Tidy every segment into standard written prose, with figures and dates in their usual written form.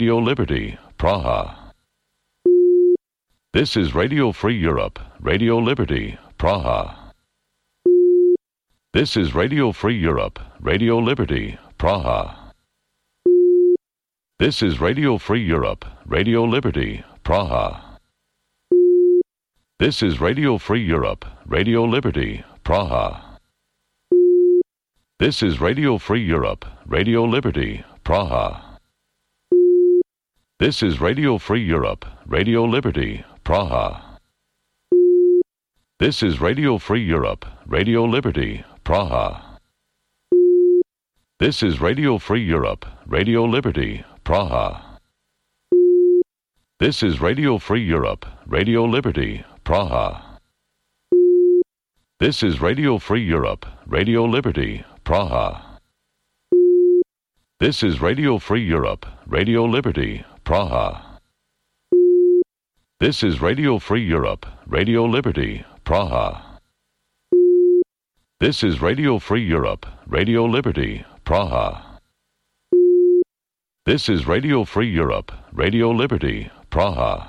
Radio Liberty, Praha. This is Radio Free Europe, Radio Liberty, Praha. This is Radio Free Europe, Radio Liberty, Praha. This is Radio Free Europe, Radio Liberty, Praha. This is Radio Free Europe, Radio Liberty, Praha. This is Radio Free Europe, Radio Liberty, Praha. This is Radio Free Europe, Radio Liberty, Praha. This is Radio Free Europe, Radio Liberty, Praha. This is Radio Free Europe, Radio Liberty, Praha. This is Radio Free Europe, Radio Liberty, Praha. This is Radio Free Europe, Radio Liberty, Praha. This is Radio Free Europe, Radio Liberty, Praha. This is Radio Free Europe, Radio Liberty, Praha. This is Radio Free Europe, Radio Liberty, Praha. This is Radio Free Europe, Radio Liberty, Praha.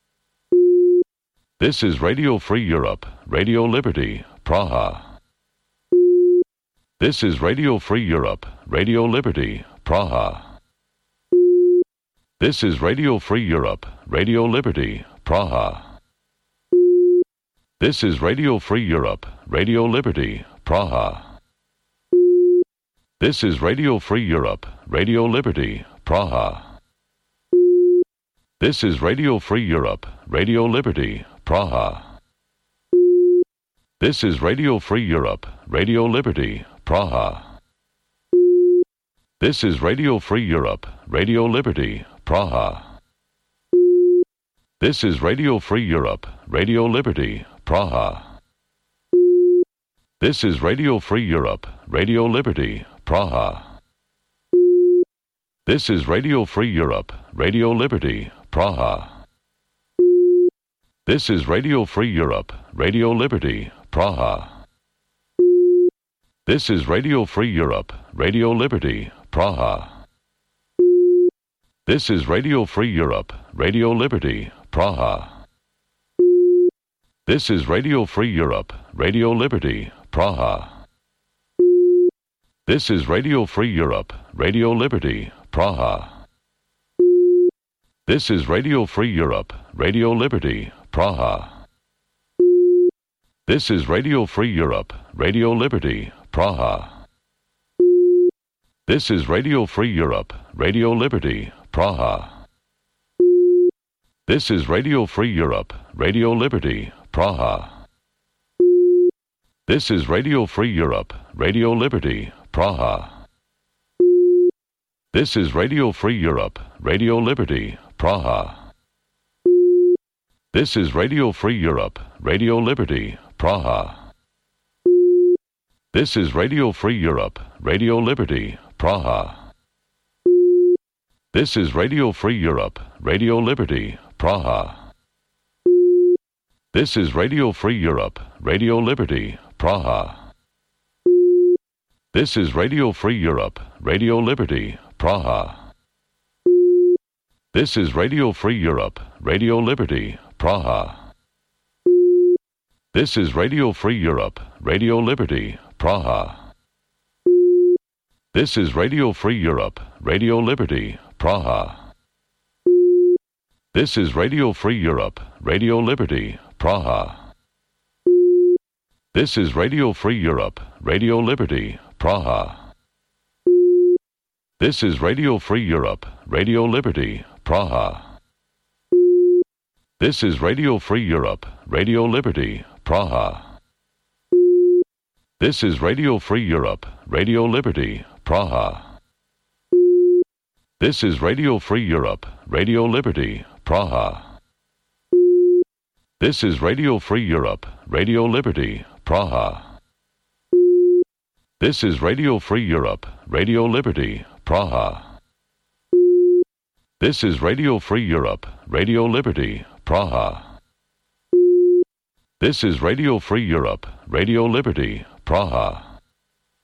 This is Radio Free Europe, Radio Liberty, Praha. This is Radio Free Europe, Radio Liberty, Praha. This is Radio Free Europe, Radio Liberty, Praha. This is Radio Free Europe, Radio Liberty, Praha. This is Radio Free Europe, Radio Liberty, Praha. This is Radio Free Europe, Radio Liberty, Praha. This is Radio Free Europe, Radio Liberty, Praha. This is Radio Free Europe, Radio Liberty, Praha. This is Radio Free Europe, Radio Liberty, Praha. This is Radio Free Europe, Radio Liberty, Praha. This is Radio Free Europe, Radio Liberty, Praha. This is Radio Free Europe, Radio Liberty, Praha. This is Radio Free Europe, Radio Liberty, Praha. This is Radio Free Europe, Radio Liberty, Praha. This is Radio Free Europe, Radio Liberty, Praha. This is Radio Free Europe, Radio Liberty, Praha. This is Radio Free Europe, Radio Liberty, Praha. This is Radio Free Europe, Radio Liberty, Praha. This is Radio Free Europe, Radio Liberty, Praha. This is Radio Free Europe, Radio Liberty, Praha. This is Radio Free Europe, Radio Liberty, Praha. This is Radio Free Europe, Radio Liberty, Praha. This is Radio Free Europe, Radio Liberty, Praha. This is Radio Free Europe, Radio Liberty, Praha. This is Radio Free Europe, Radio Liberty, Praha. This is Radio Free Europe, Radio Liberty, Praha. This is Radio Free Europe, Radio Liberty, Praha. This is Radio Free Europe, Radio Liberty, Praha. This is Radio Free Europe, Radio Liberty, Praha. This is Radio Free Europe, Radio Liberty, Praha. This is Radio Free Europe, Radio Liberty, Praha. This is Radio Free Europe, Radio Liberty, Praha. This is Radio Free Europe, Radio Liberty, Praha. This is Radio Free Europe, Radio Liberty, Praha. This is Radio Free Europe, Radio Liberty, Praha. This is Radio Free Europe, Radio Liberty, Praha. This is Radio Free Europe, Radio Liberty, Praha. This is Radio Free Europe, Radio Liberty, Praha. This is Radio Free Europe, Radio Liberty, Praha. This is Radio Free Europe, Radio Liberty, Praha.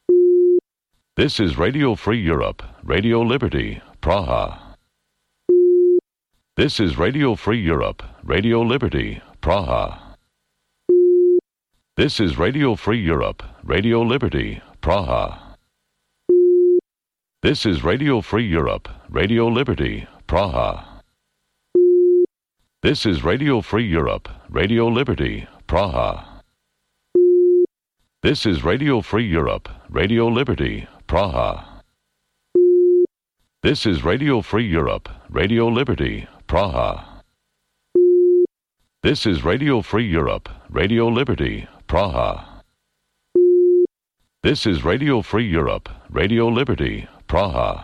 This is Radio Free Europe, Radio Liberty, Praha. This is Radio Free Europe, Radio Liberty, Praha. This is Radio Free Europe, Radio Liberty, Praha. This is Radio Free Europe, Radio Liberty, Praha. This is Radio Free Europe, Radio Liberty, Praha. This is Radio Free Europe, Radio Liberty, Praha. This is Radio Free Europe, Radio Liberty, Praha. This is Radio Free Europe, Radio Liberty, Praha. This is Radio Free Europe, Radio Liberty, Praha.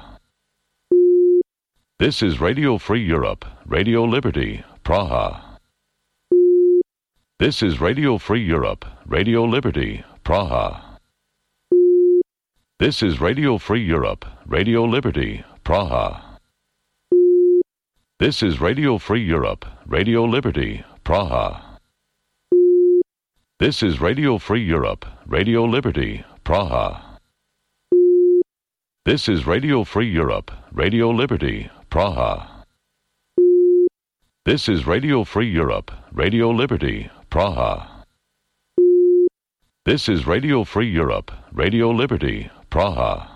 This is Radio Free Europe, Radio Liberty, Praha. This is Radio Free Europe, Radio Liberty, Praha. This is Radio Free Europe, Radio Liberty, Praha. This is Radio Free Europe, Radio Liberty, Praha. This is Radio Free Europe, Radio Liberty, Praha. This is Radio Free Europe, Radio Liberty, Praha. This is Radio Free Europe, Radio Liberty, Praha. This is Radio Free Europe, Radio Liberty, Praha.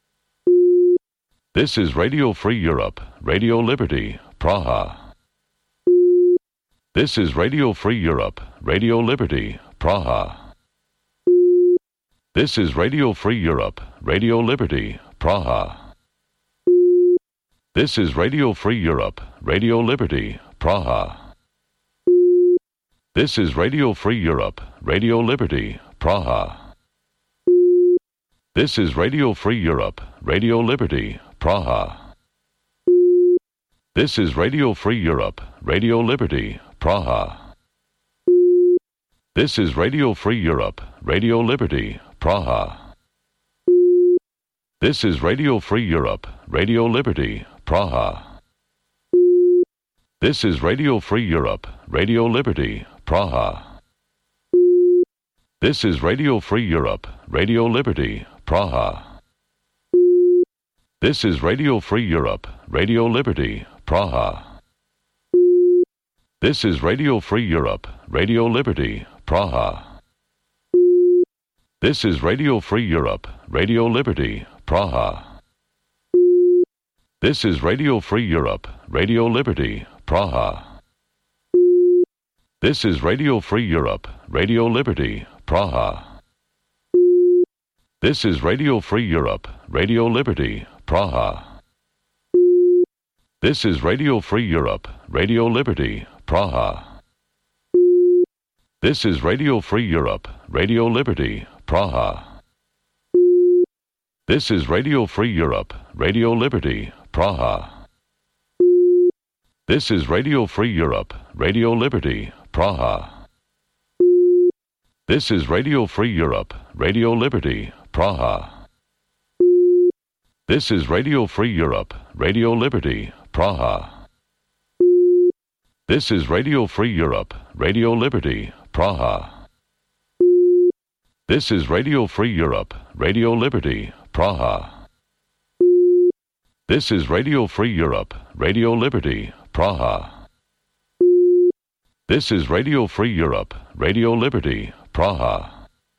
This is Radio Free Europe, Radio Liberty, Praha. This is Radio Free Europe, Radio Liberty, Praha. This is Radio Free Europe, Radio Liberty, Praha. This is Radio Free Europe, Radio Liberty, Praha. This is Radio Free Europe, Radio Liberty, Praha. This is Radio Free Europe, Radio Liberty, Praha. This is Radio Free Europe, Radio Liberty, Praha. This is Radio Free Europe, Radio Liberty, Praha. This is Radio Free Europe, Radio Liberty, Praha. This is Radio Free Europe, Radio Liberty, Praha. This is Radio Free Europe, Radio Liberty, Praha. This is Radio Free Europe, Radio Liberty, Praha. This is Radio Free Europe, Radio Liberty, Praha. This is Radio Free Europe, Radio Liberty, Praha. This is Radio Free Europe, Radio Liberty, Praha. This is Radio Free Europe, Radio Liberty, Praha. This is Radio Free Europe, Radio Liberty, Praha. This is Radio Free Europe, Radio Liberty, Praha. This is Radio Free Europe, Radio Liberty, Praha. This is Radio Free Europe, Radio Liberty, Praha. This is Radio Free Europe, Radio Liberty, Praha. This is Radio Free Europe, Radio Liberty, Praha. This is Radio Free Europe, Radio Liberty, Praha. This is Radio Free Europe, Radio Liberty, Praha. This is Radio Free Europe, Radio Liberty, Praha. This is Radio Free Europe, Radio Liberty, Praha. This is Radio Free Europe, Radio Liberty, Praha.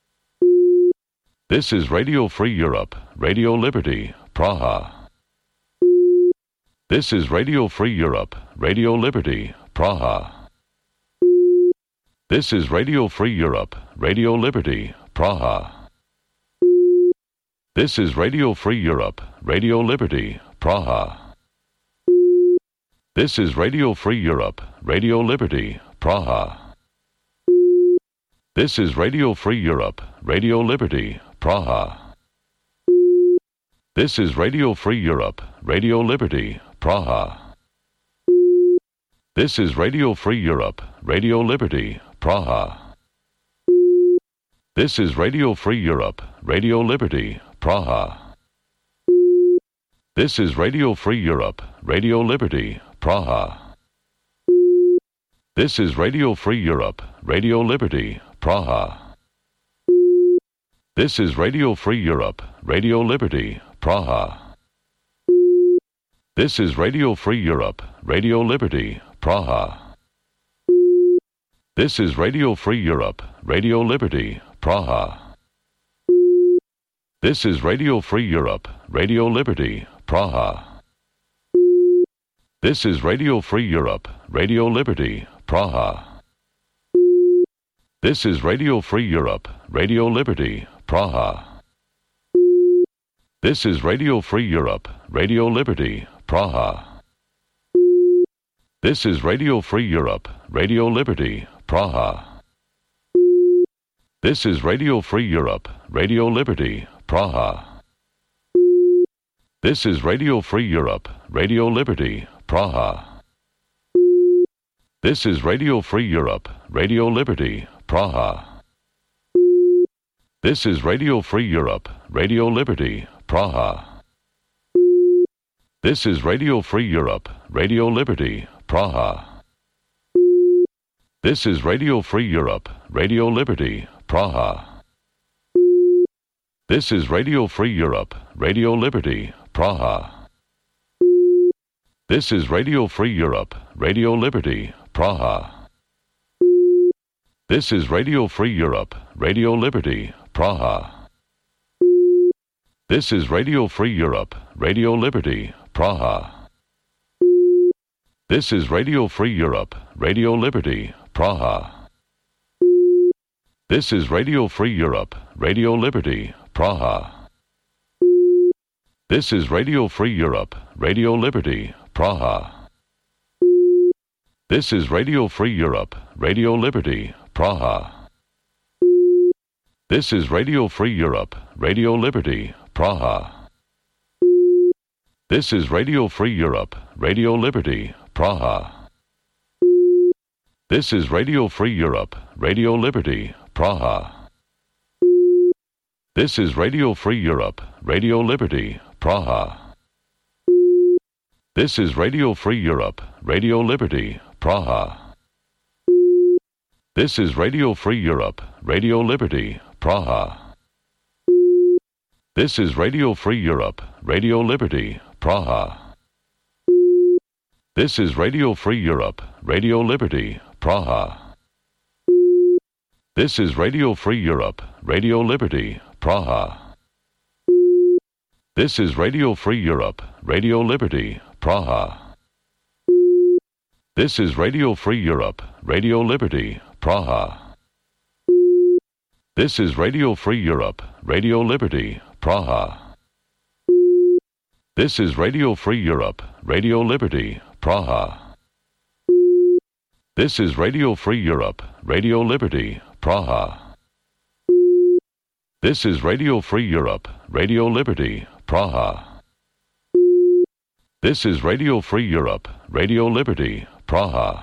This is Radio Free Europe, Radio Liberty, Praha. This is Radio Free Europe, Radio Liberty, Praha. This is Radio Free Europe, Radio Liberty, Praha. This is Radio Free Europe, Radio Liberty, Praha. This is Radio Free Europe, Radio Liberty, Praha. This is Radio Free Europe, Radio Liberty, Praha. This is Radio Free Europe, Radio Liberty, Praha. This is Radio Free Europe, Radio Liberty, Praha. This is Radio Free Europe, Radio Liberty, Praha. This is Radio Free Europe, Radio Liberty, Praha. This is Radio Free Europe, Radio Liberty, Praha. This is Radio Free Europe, Radio Liberty, Praha. This is Radio Free Europe, Radio Liberty, Praha. This is Radio Free Europe, Radio Liberty, Praha. This is Radio Free Europe, Radio Liberty, Praha. This is Radio Free Europe, Radio Liberty, Praha. This is Radio Free Europe, Radio Liberty, Praha. This is Radio Free Europe, Radio Liberty, Praha. This is Radio Free Europe, Radio Liberty, Praha. This is Radio Free Europe, Radio Liberty, Praha. This is Radio Free Europe, Radio Liberty, Praha. This is Radio Free Europe, Radio Liberty, Praha. This is Radio Free Europe, Radio Liberty, Praha. This is Radio Free Europe, Radio Liberty, Praha. This is Radio Free Europe, Radio Liberty, Praha. This is Radio Free Europe, Radio Liberty, Praha. This is Radio Free Europe, Radio Liberty, Praha. This is Radio Free Europe, Radio Liberty, Praha. This is Radio Free Europe, Radio Liberty, Praha. This is Radio Free Europe, Radio Liberty, Praha. This is Radio Free Europe, Radio Liberty, Praha. This is Radio Free Europe, Radio Liberty, Praha. This is Radio Free Europe, Radio Liberty, Praha. This is Radio Free Europe, Radio Liberty, Praha. This is Radio Free Europe, Radio Liberty, Praha. This is Radio Free Europe, Radio Liberty, Praha. This is Radio Free Europe, Radio Liberty, Praha. This is Radio Free Europe, Radio Liberty, Praha. This is Radio Free Europe, Radio Liberty, Praha. This is Radio Free Europe, Radio Liberty, Praha. This is Radio Free Europe, Radio Liberty, Praha. This is Radio Free Europe, Radio Liberty, Praha. This is Radio Free Europe, Radio Liberty, Praha. This is Radio Free Europe, Radio Liberty, Praha. This is Radio Free Europe, Radio Liberty, Praha. This is Radio Free Europe, Radio Liberty, Praha. This is Radio Free Europe, Radio Liberty, Praha. This is Radio Free Europe, Radio Liberty, Praha. This is Radio Free Europe, Radio Liberty, Praha.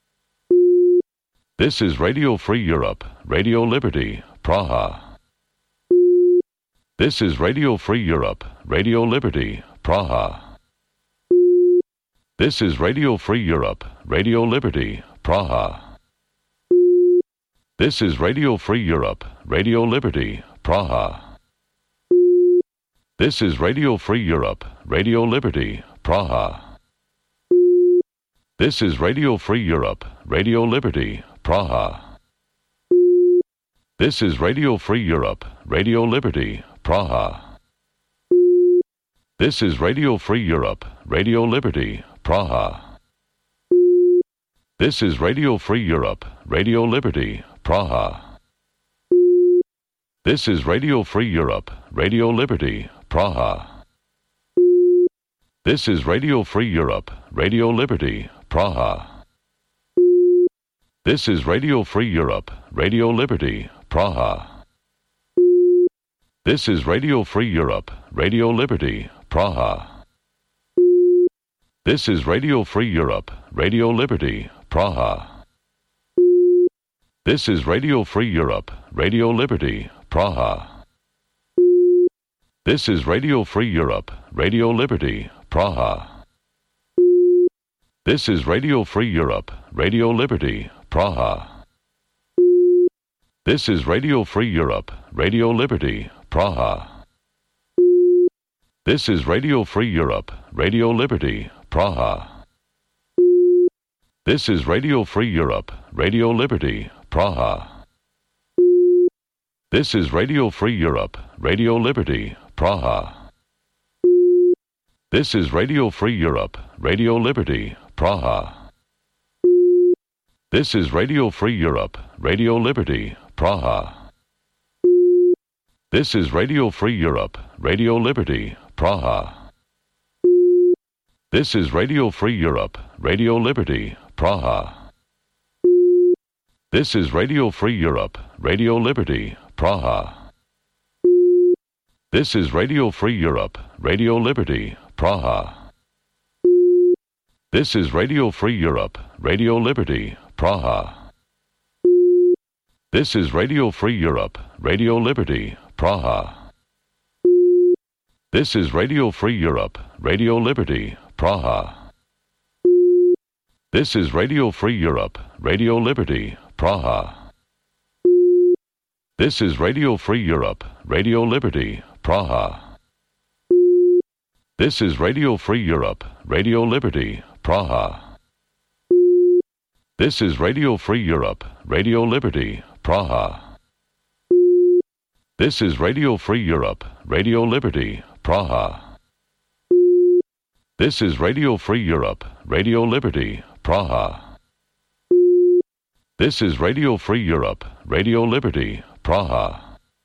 This is Radio Free Europe, Radio Liberty, Praha. This is Radio Free Europe, Radio Liberty, Praha. This is Radio Free Europe, Radio Liberty, Praha. This is Radio Free Europe, Radio Liberty, Praha. This is Radio Free Europe, Radio Liberty, Praha. This is Radio Free Europe, Radio Liberty, Praha. This is Radio Free Europe, Radio Liberty, Praha. This is Radio Free Europe, Radio Liberty, Praha. This is Radio Free Europe, Radio Liberty, Praha. This is Radio Free Europe, Radio Liberty, Praha. This is Radio Free Europe, Radio Liberty, Praha. This is Radio Free Europe, Radio Liberty, Praha. This is Radio Free Europe, Radio Liberty, Praha. This is Radio Free Europe, Radio Liberty, Praha. This is Radio Free Europe, Radio Liberty, Praha. This is Radio Free Europe, Radio Liberty, Praha. This is Radio Free Europe, Radio Liberty, Praha. This is Radio Free Europe, Radio Liberty, Praha. This is Radio Free Europe, Radio Liberty, Praha. This is Radio Free Europe, Radio Liberty, Praha. This is Radio Free Europe, Radio Liberty, Praha. This is Radio Free Europe, Radio Liberty, Praha. This is Radio Free Europe, Radio Liberty, Praha. This is Radio Free Europe, Radio Liberty, Praha. This is Radio Free Europe, Radio Liberty, Praha. This is Radio Free Europe, Radio Liberty, Praha. This is Radio Free Europe, Radio Liberty, Praha. This is Radio Free Europe, Radio Liberty, Praha. This is Radio Free Europe, Radio Liberty, Praha. This is Radio Free Europe, Radio Liberty, Praha. This is Radio Free Europe, Radio Liberty, Praha. This is Radio Free Europe, Radio Liberty, Praha. This is Radio Free Europe, Radio Liberty, Praha. This is Radio Free Europe, Radio Liberty, Praha. This is Radio Free Europe, Radio Liberty, Praha. This is Radio Free Europe, Radio Liberty, Praha. This is Radio Free Europe, Radio Liberty, Praha.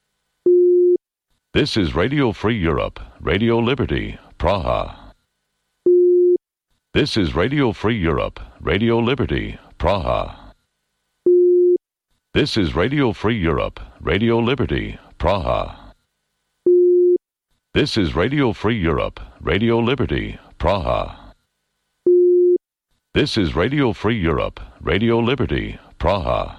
This is Radio Free Europe, Radio Liberty, Praha. This is Radio Free Europe, Radio Liberty, Praha. This is Radio Free Europe, Radio Liberty, Praha. This is Radio Free Europe, Radio Liberty, Praha. This is Radio Free Europe, Radio Liberty, Praha.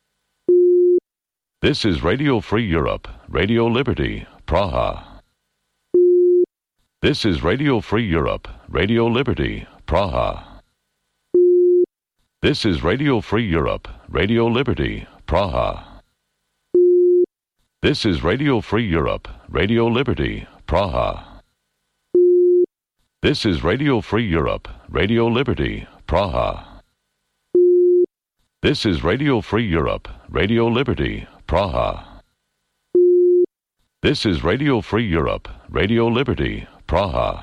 This is Radio Free Europe, Radio Liberty, Praha. This is Radio Free Europe, Radio Liberty, Praha. This is Radio Free Europe, Radio Liberty, Praha. This is Radio Free Europe, Radio Liberty, Praha. This is Radio Free Europe, Radio Liberty, Praha. This is Radio Free Europe, Radio Liberty, Praha. This is Radio Free Europe, Radio Liberty, Praha.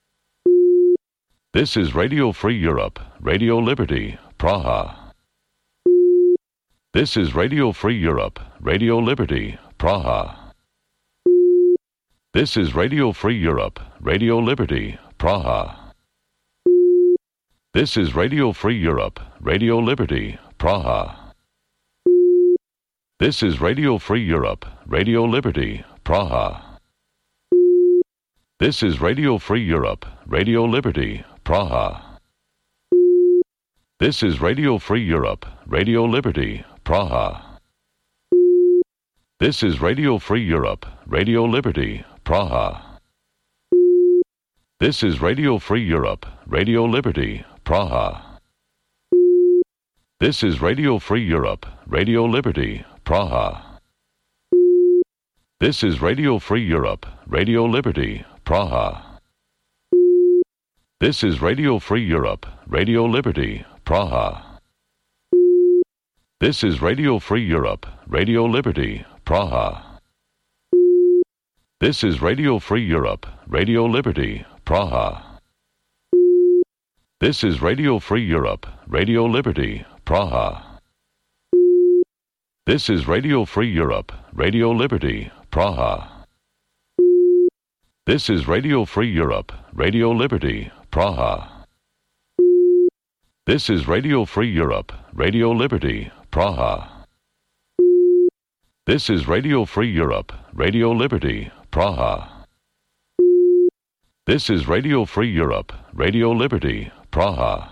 This is Radio Free Europe, Radio Liberty, Praha. This is Radio Free Europe, Radio Liberty, Praha. This is Radio Free Europe, Radio Liberty, Praha. This is Radio Free Europe, Radio Liberty, Praha. This is Radio Free Europe, Radio Liberty, Praha. This is Radio Free Europe, Radio Liberty, Praha. This is Radio Free Europe, Radio Liberty, Praha. This is Radio Free Europe, Radio Liberty, Praha. This is Radio Free Europe, Radio Liberty, Praha. This is Radio Free Europe, Radio Liberty, Praha. This is Radio Free Europe, Radio Liberty, Praha. This is Radio Free Europe, Radio Liberty, Praha. This is Radio Free Europe, Radio Liberty, Praha. This is Radio Free Europe, Radio Liberty, Praha. This is Radio Free Europe, Radio Liberty, Praha. This is Radio Free Europe, Radio Liberty, Praha. This is Radio Free Europe, Radio Liberty, Praha. This is Radio Free Europe, Radio Liberty, Praha. This is Radio Free Europe, Radio Liberty, Praha. This is Radio Free Europe, Radio Liberty, Praha.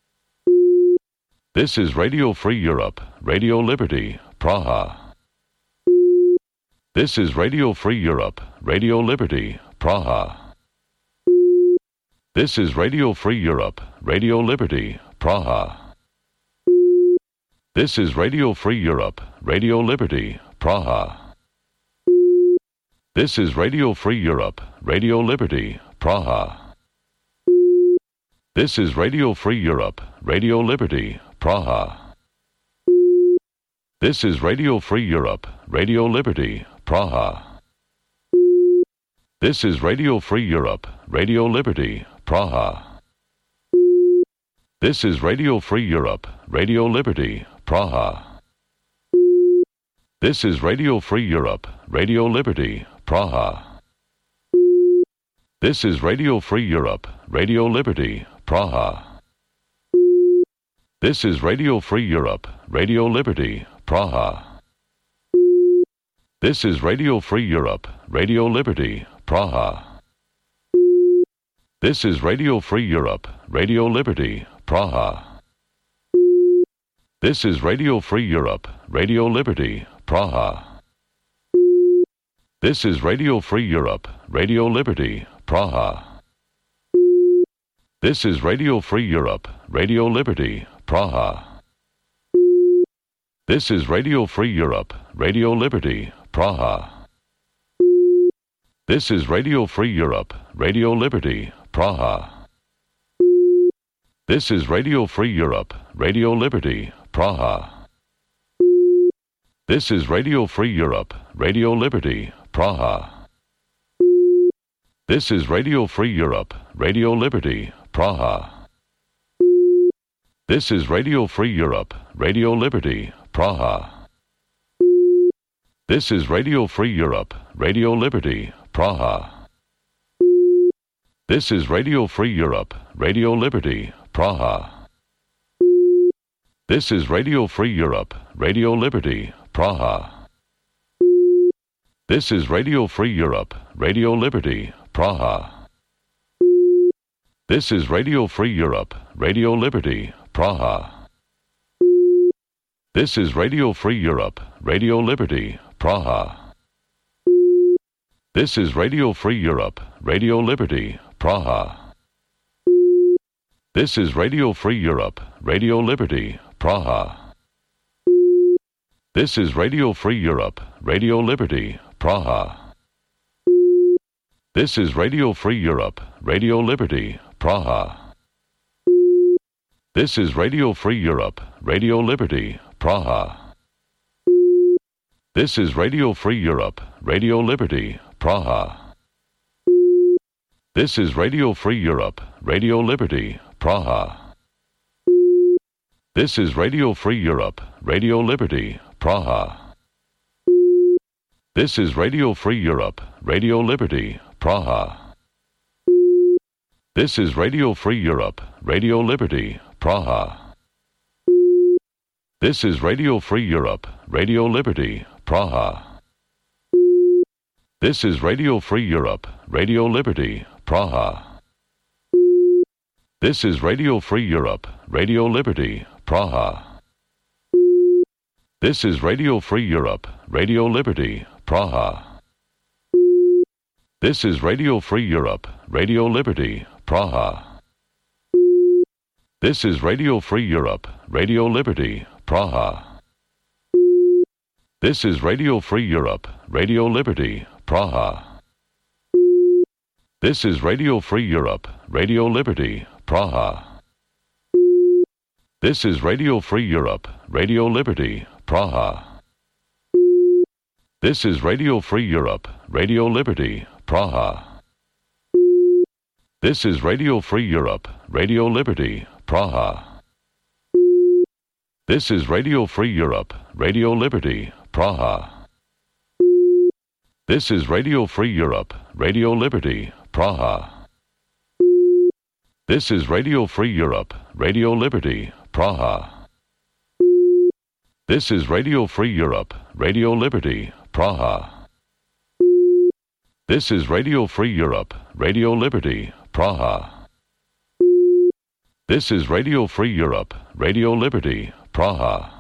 This is Radio Free Europe, Radio Liberty, Praha. This is Radio Free Europe, Radio Liberty, Praha. This is Radio Free Europe, Radio Liberty, Praha. This is Radio Free Europe, Radio Liberty, Praha. This is Radio Free Europe, Radio Liberty, Praha. This is Radio Free Europe, Radio Liberty, Praha. This is Radio Free Europe, Radio Liberty, Praha. This is Radio Free Europe, Radio Liberty, Praha. This is Radio Free Europe, Radio Liberty, Praha. This is Radio Free Europe, Radio Liberty, Praha. This is Radio Free Europe, Radio Liberty, Praha. This is Radio Free Europe, Radio Liberty, Praha. This is Radio Free Europe, Radio Liberty, Praha. This is Radio Free Europe, Radio Liberty, Praha. This is Radio Free Europe, Radio Liberty, Praha. This is Radio Free Europe, Radio Liberty, Praha. This is Radio Free Europe, Radio Liberty, Praha. This is Radio Free Europe, Radio Liberty, Praha. This is Radio Free Europe, Radio Liberty, Praha. This is Radio Free Europe, Radio Liberty, Praha. This is Radio Free Europe, Radio Liberty, Praha. This is Radio Free Europe, Radio Liberty, Praha. This is Radio Free Europe, Radio Liberty, Praha. This is Radio Free Europe, Radio Liberty, Praha. This is Radio Free Europe, Radio Liberty, Praha. This is Radio Free Europe, Radio Liberty, Praha. This is Radio Free Europe, Radio Liberty, Praha. This is Radio Free Europe, Radio Liberty, Praha. This is Radio Free Europe, Radio Liberty, Praha. This is Radio Free Europe, Radio Liberty, Praha. This is Radio Free Europe, Radio Liberty, Praha. This is Radio Free Europe, Radio Liberty, Praha. This is Radio Free Europe, Radio Liberty, Praha. This is Radio Free Europe, Radio Liberty, Praha. This is Radio Free Europe, Radio Liberty, Praha. This is Radio Free Europe, Radio Liberty, Praha. This is Radio Free Europe, Radio Liberty, Praha. This is Radio Free Europe, Radio Liberty, Praha. This is Radio Free Europe, Radio Liberty, Praha. This is Radio Free Europe, Radio Liberty, Praha. This is Radio Free Europe, Radio Liberty, Praha. This is Radio Free Europe, Radio Liberty, Praha. This is Radio Free Europe, Radio Liberty, Praha. This is Radio Free Europe, Radio Liberty, Praha. This is Radio Free Europe, Radio Liberty, Praha. This is Radio Free Europe, Radio Liberty, Praha. This is Radio Free Europe, Radio Liberty, Praha. This is Radio Free Europe, Radio Liberty, Praha. This is Radio Free Europe, Radio Liberty, Praha. This is Radio Free Europe, Radio Liberty, Praha. This is Radio Free Europe, Radio Liberty, Praha. This is Radio Free Europe, Radio Liberty, Praha. This is Radio Free Europe, Radio Liberty, Praha. This is Radio Free Europe, Radio Liberty, Praha. This is Radio Free Europe, Radio Liberty, Praha. This is Radio Free Europe, Radio Liberty, Praha.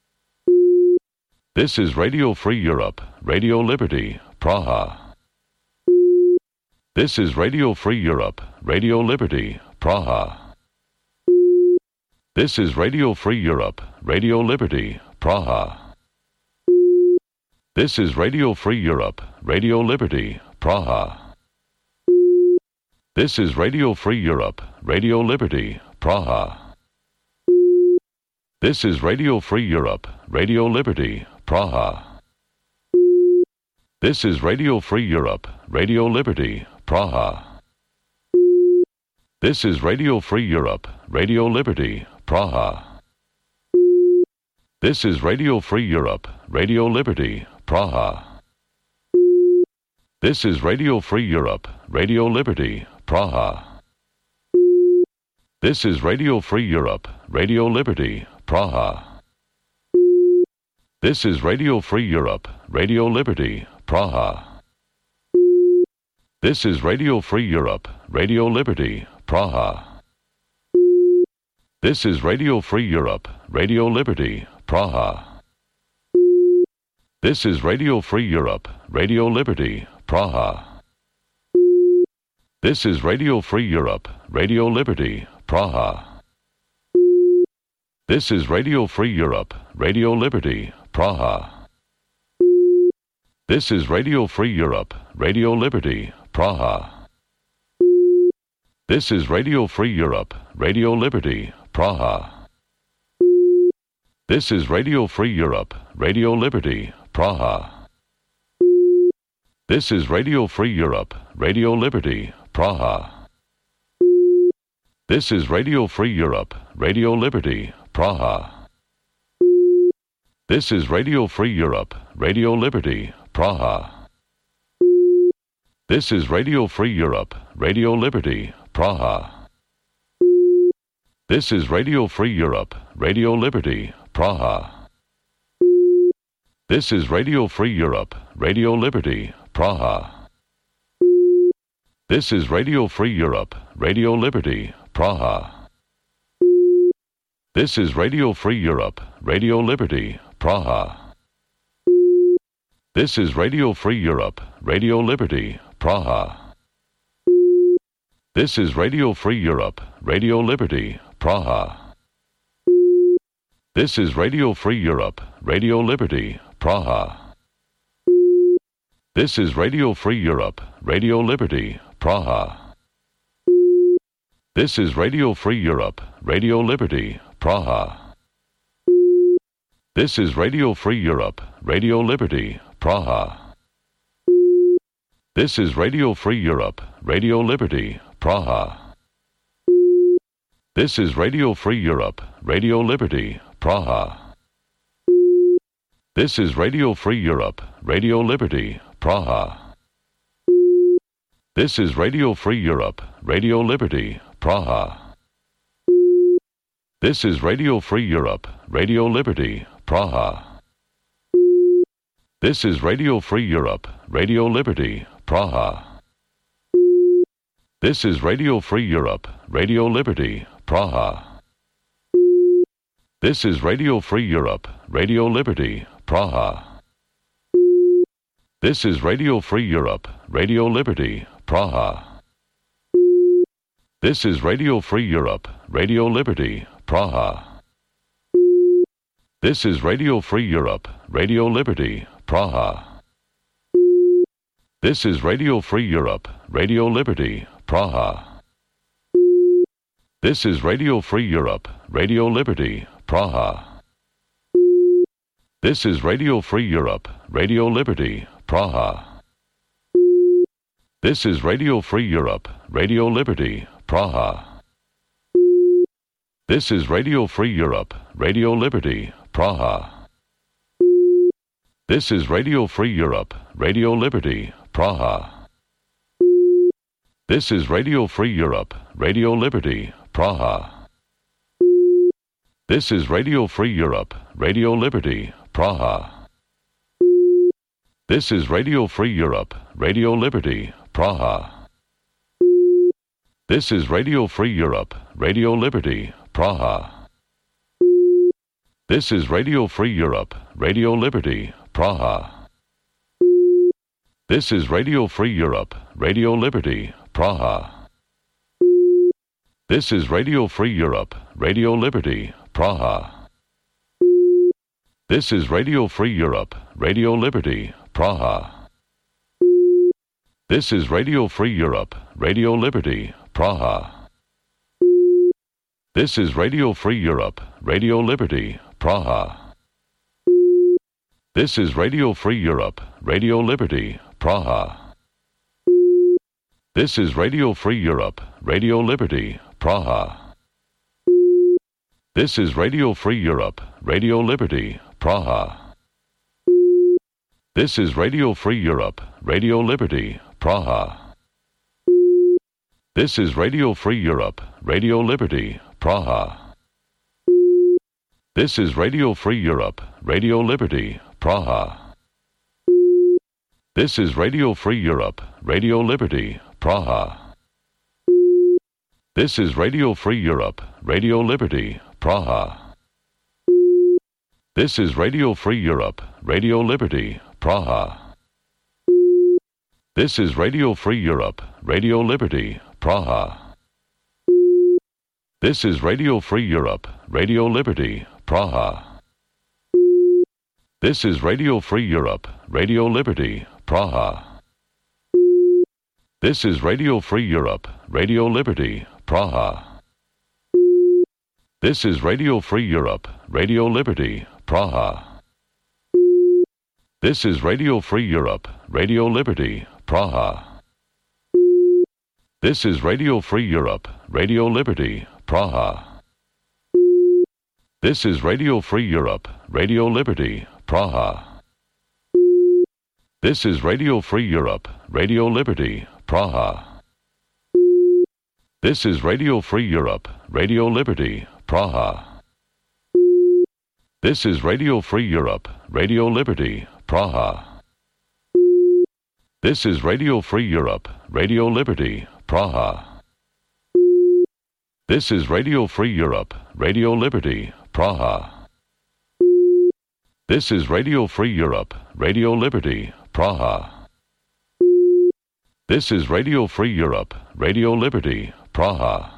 This is Radio Free Europe, Radio Liberty, Praha. This is Radio Free Europe, Radio Liberty, Praha. This is Radio Free Europe, Radio Liberty, Praha. This is Radio Free Europe, Radio Liberty, Praha. This is Radio Free Europe, Radio Liberty, Praha. This is Radio Free Europe, Radio Liberty, Praha. This is Radio Free Europe, Radio Liberty, Praha. This is Radio Free Europe, Radio Liberty, Praha. This is Radio Free Europe, Radio Liberty, Praha. This is Radio Free Europe, Radio Liberty, Praha. This is Radio Free Europe, Radio Liberty, Praha. This is Radio Free Europe, Radio Liberty, Praha. This is Radio Free Europe, Radio Liberty, Praha. This is Radio Free Europe, Radio Liberty, Praha. This is Radio Free Europe, Radio Liberty, Praha. This is Radio Free Europe, Radio Liberty, Praha. This is Radio Free Europe, Radio Liberty, Praha. This is Radio Free Europe, Radio Liberty, Praha. This is Radio Free Europe, Radio Liberty, Praha. This is Radio Free Europe, Radio Liberty, Praha. This is Radio Free Europe, Radio Liberty, Praha. This is Radio Free Europe, Radio Liberty, Praha. This is Radio Free Europe, Radio Liberty, Praha. This is Radio Free Europe, Radio Liberty, Praha. This is Radio Free Europe, Radio Liberty, Praha. This is Radio Free Europe, Radio Liberty, Praha. This is Radio Free Europe, Radio Liberty, Praha. This is Radio Free Europe, Radio Liberty, Praha. This is Radio Free Europe, Radio Liberty, Praha. This is Radio Free Europe, Radio Liberty, Praha. This is Radio Free Europe, Radio Liberty, Praha. This is Radio Free Europe, Radio Liberty, Praha. This is Radio Free Europe, Radio Liberty, Praha. This is Radio Free Europe, Radio Liberty, Praha. This is Radio Free Europe, Radio Liberty, Praha. This is Radio Free Europe, Radio Liberty, Praha. This is Radio Free Europe, Radio Liberty, Praha. This is Radio Free Europe, Radio Liberty, Praha. This is Radio Free Europe, Radio Liberty, Praha. This is Radio Free Europe, Radio Liberty, Praha. This is Radio Free Europe, Radio Liberty, Praha. This is Radio Free Europe, Radio Liberty, Praha. This is Radio Free Europe, Radio Liberty, Praha. This is Radio Free Europe, Radio Liberty, Praha. This is Radio Free Europe, Radio Liberty, Praha. This is Radio Free Europe, Radio Liberty, Praha. This is Radio Free Europe, Radio Liberty, Praha. This is Radio Free Europe, Radio Liberty, Praha. This is Radio Free Europe, Radio Liberty, Praha. This is Radio Free Europe, Radio Liberty, Praha. This is Radio Free Europe, Radio Liberty, Praha. This is Radio Free Europe, Radio Liberty, Praha. This is Radio Free Europe, Radio Liberty, Praha. This is Radio Free Europe, Radio Liberty, Praha. This is Radio Free Europe, Radio Liberty, Praha. This is Radio Free Europe, Radio Liberty, Praha. This is Radio Free Europe, Radio Liberty, Praha. This is Radio Free Europe, Radio Liberty, Praha. This is Radio Free Europe, Radio Liberty, Praha. This is Radio Free Europe, Radio Liberty, Praha. This is Radio Free Europe, Radio Liberty, Praha. This is Radio Free Europe, Radio Liberty, Praha. This is Radio Free Europe, Radio Liberty, Praha. This is Radio Free Europe, Radio Liberty, Praha. This is Radio Free Europe, Radio Liberty, Praha. This is Radio Free Europe, Radio Liberty, Praha. This is Radio Free Europe, Radio Liberty, Praha. This is Radio Free Europe, Radio Liberty, Praha. This is Radio Free Europe, Radio Liberty, Praha. This is Radio Free Europe, Radio Liberty, Praha. This is Radio Free Europe, Radio Liberty, Praha. This is Radio Free Europe, Radio Liberty, Praha. This is Radio Free Europe, Radio Liberty, Praha. This is Radio Free Europe, Radio Liberty, Praha. This is Radio Free Europe, Radio Liberty, Praha. This is Radio Free Europe, Radio Liberty, Praha. This is Radio Free Europe, Radio Liberty, Praha. This is Radio Free Europe, Radio Liberty, Praha. This is Radio Free Europe, Radio Liberty, Praha. This is Radio Free Europe, Radio Liberty, Praha. This is Radio Free Europe, Radio Liberty, Praha. This is Radio Free Europe, Radio Liberty, Praha. This is Radio Free Europe, Radio Liberty, Praha. This is Radio Free Europe, Radio Liberty, Praha. This is Radio Free Europe, Radio Liberty, Praha.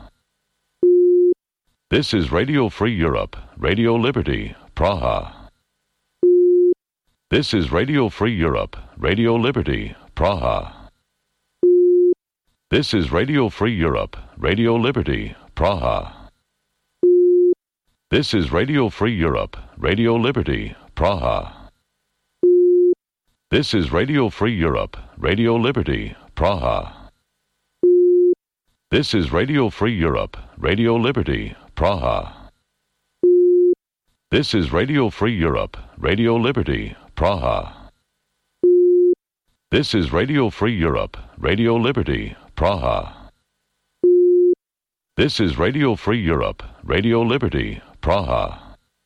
This is Radio Free Europe, Radio Liberty, Praha. This is Radio Free Europe, Radio Liberty, Praha. This is Radio Free Europe, Radio Liberty, Praha. This is Radio Free Europe, Radio Liberty, Praha. This is Radio Free Europe, Radio Liberty, Praha. This is Radio Free Europe, Radio Liberty, Praha. This is Radio Free Europe, Radio Liberty, Praha. This is Radio Free Europe, Radio Liberty, Praha. This is Radio Free Europe, Radio Liberty, Praha.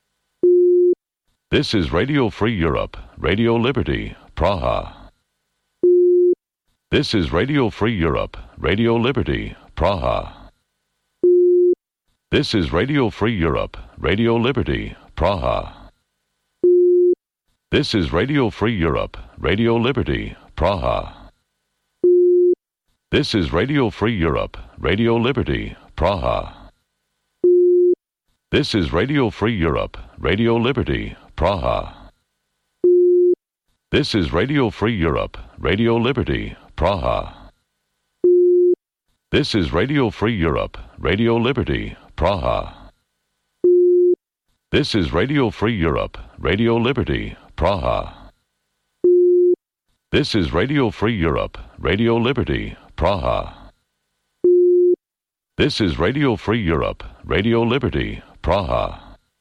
This is Radio Free Europe, Radio Liberty, Praha. This is Radio Free Europe, Radio Liberty, Praha. This is Radio Free Europe, Radio Liberty, Praha. This is Radio Free Europe, Radio Liberty, Praha. This is Radio Free Europe, Radio Liberty, Praha. This is Radio Free Europe, Radio Liberty, Praha. This is Radio Free Europe, Radio Liberty, Praha. This is Radio Free Europe, Radio Liberty, Praha. This is Radio Free Europe, Radio Liberty, Praha. This is Radio Free Europe, Radio Liberty, Praha. This is Radio Free Europe, Radio Liberty, Praha.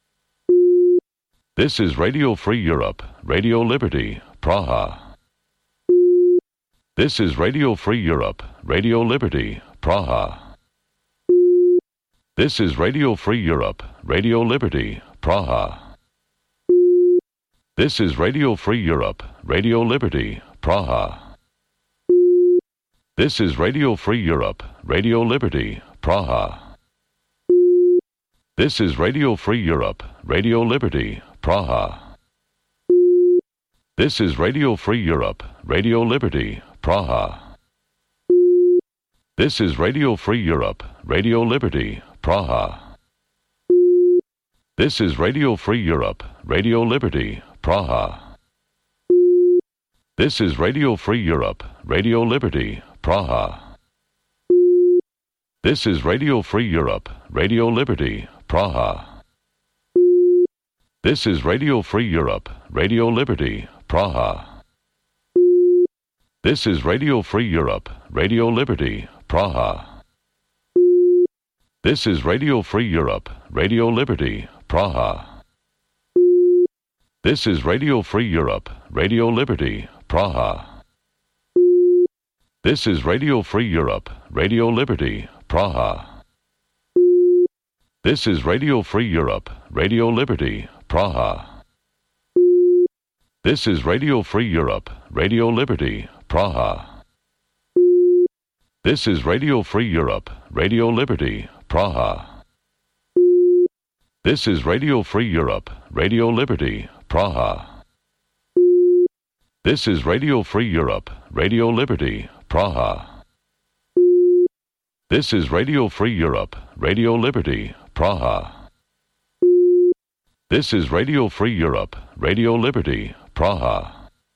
This is Radio Free Europe, Radio Liberty, Praha. This is Radio Free Europe, Radio Liberty, Praha. This is Radio Free Europe, Radio Liberty, Praha. This is Radio Free Europe, Radio Liberty, Praha. This is Radio Free Europe, Radio Liberty, Praha. This is Radio Free Europe, Radio Liberty, Praha. This is Radio Free Europe, Radio Liberty, Praha. This is Radio Free Europe, Radio Liberty, Praha. This is Radio Free Europe, Radio Liberty, Praha. This is Radio Free Europe, Radio Liberty, Praha. This is Radio Free Europe, Radio Liberty, Praha. This is Radio Free Europe, Radio Liberty, Praha. This is Radio Free Europe, Radio Liberty, Praha. This is Radio Free Europe, Radio Liberty, Praha. This is Radio Free Europe, Radio Liberty, Praha. This is Radio Free Europe, Radio Liberty, Praha. This is Radio Free Europe, Radio Liberty, Praha. This is Radio Free Europe, Radio Liberty, Praha. This is Radio Free Europe, Radio Liberty, Praha. This is Radio Free Europe, Radio Liberty, Praha. This is Radio Free Europe, Radio Liberty, Praha. This is Radio Free Europe, Radio Liberty, Praha. This is Radio Free Europe, Radio Liberty, Praha.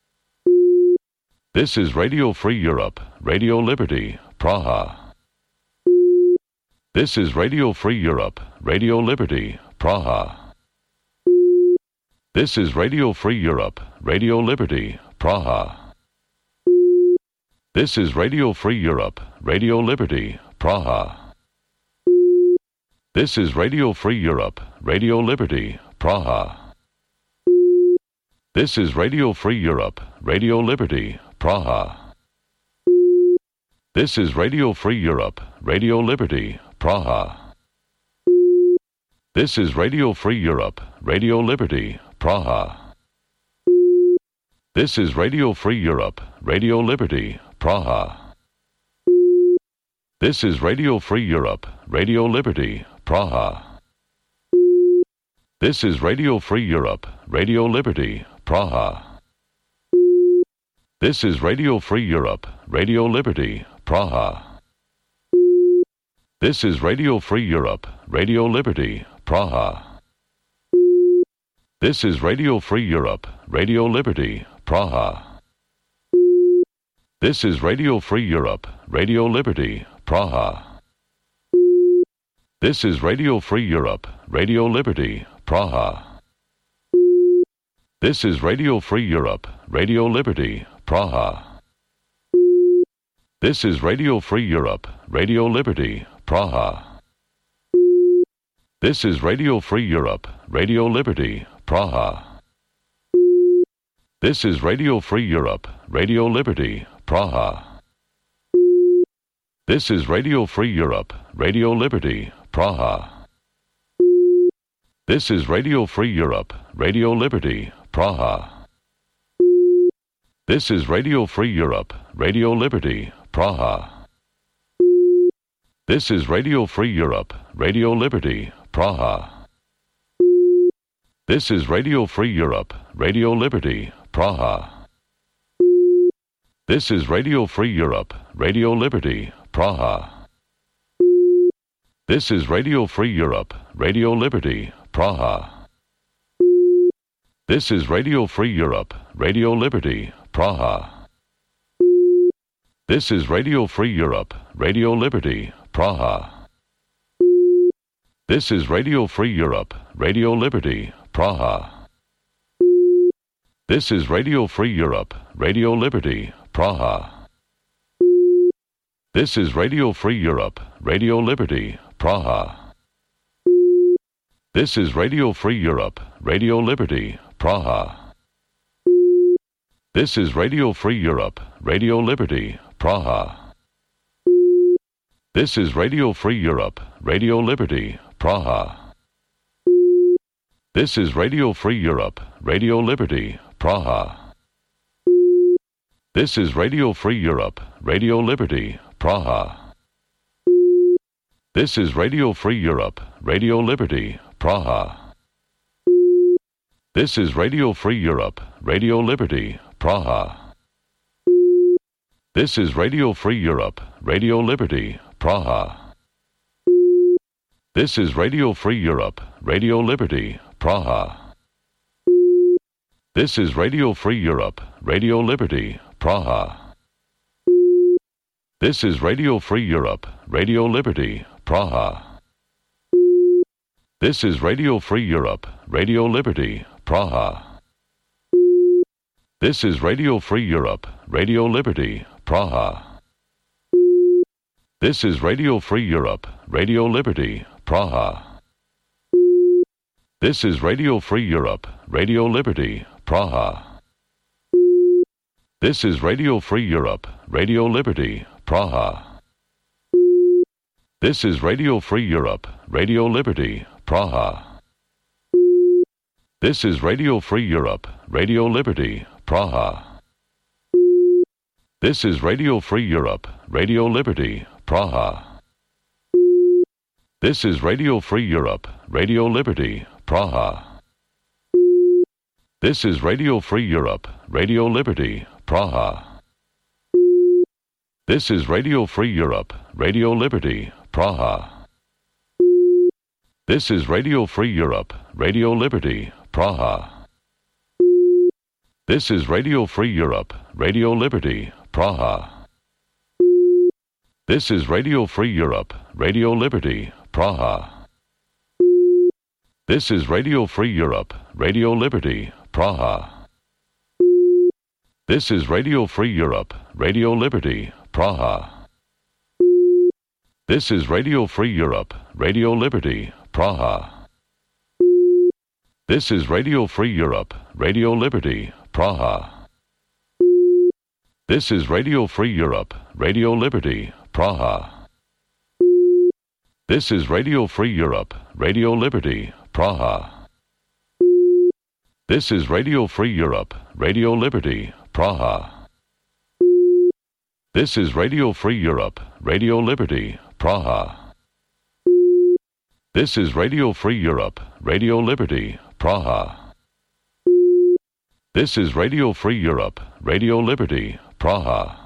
This is Radio Free Europe, Radio Liberty, Praha. This is Radio Free Europe, Radio Liberty, Praha. This is Radio Free Europe, Radio Liberty, Praha. This is Radio Free Europe, Radio Liberty, Praha. This is Radio Free Europe, Radio Liberty, Praha. This is Radio Free Europe, Radio Liberty, Praha. This is Radio Free Europe, Radio Liberty, Praha. This is Radio Free Europe, Radio Liberty, Praha. This is Radio Free Europe, Radio Liberty, Praha. This is Radio Free Europe, Radio Liberty, Praha. This is Radio Free Europe, Radio Liberty, Praha. This is Radio Free Europe, Radio Liberty, Praha. This is Radio Free Europe, Radio Liberty, Praha. This is Radio Free Europe, Radio Liberty, Praha. This is Radio Free Europe, Radio Liberty, Praha. This is Radio Free Europe, Radio Liberty, Praha. This is Radio Free Europe, Radio Liberty, Praha. This is Radio Free Europe, Radio Liberty, Praha. This is Radio Free Europe, Radio Liberty, Praha. This is Radio Free Europe, Radio Liberty, Praha. This is Radio Free Europe, Radio Liberty, Praha. This is Radio Free Europe, Radio Liberty, Praha. This is Radio Free Europe, Radio Liberty, Praha. This is Radio Free Europe, Radio Liberty, Praha. This is Radio Free Europe, Radio Liberty, Praha. This is Radio Free Europe, Radio Liberty, Praha. This is Radio Free Europe, Radio Liberty, Praha. This is Radio Free Europe, Radio Liberty, Praha. This is Radio Free Europe, Radio Liberty, Praha. This is Radio Free Europe, Radio Liberty, Praha. This is Radio Free Europe, Radio Liberty, Praha. This is Radio Free Europe, Radio Liberty, Praha. This is Radio Free Europe, Radio Liberty, Praha. This is Radio Free Europe, Radio Liberty, Praha. This is Radio Free Europe, Radio Liberty, Praha. This is Radio Free Europe, Radio Liberty, Praha. This is Radio Free Europe, Radio Liberty, Praha. This is Radio Free Europe, Radio Liberty, Praha. This is Radio Free Europe, Radio Liberty, Praha. This is Radio Free Europe, Radio Liberty, Praha. This is Radio Free Europe, Radio Liberty, Praha. This is Radio Free Europe, Radio Liberty, Praha. This is Radio Free Europe, Radio Liberty, Praha. This is Radio Free Europe, Radio Liberty, Praha. This is Radio Free Europe, Radio Liberty, Praha. This is Radio Free Europe, Radio Liberty, Praha. This is Radio Free Europe, Radio Liberty, Praha. This is Radio Free Europe, Radio Liberty, Praha. This is Radio Free Europe, Radio Liberty, Praha. This is Radio Free Europe, Radio Liberty, Praha. This is Radio Free Europe, Radio Liberty, Praha. This is Radio Free Europe, Radio Liberty, Praha. This is Radio Free Europe, Radio Liberty, Praha. This is Radio Free Europe, Radio Liberty, Praha. This is Radio Free Europe, Radio Liberty, Praha. This is Radio Free Europe, Radio Liberty, Praha. This is Radio Free Europe, Radio Liberty, Praha. This is Radio Free Europe, Radio Liberty, Praha. This is Radio Free Europe, Radio Liberty, Praha. This is Radio Free Europe, Radio Liberty, Praha. This is Radio Free Europe, Radio Liberty, Praha. This is Radio Free Europe, Radio Liberty, Praha. This is Radio Free Europe, Radio Liberty, Praha. This is Radio Free Europe, Radio Liberty, Praha. This is Radio Free Europe, Radio Liberty, Praha. This is Radio Free Europe, Radio Liberty, Praha. This is Radio Free Europe, Radio Liberty, Praha.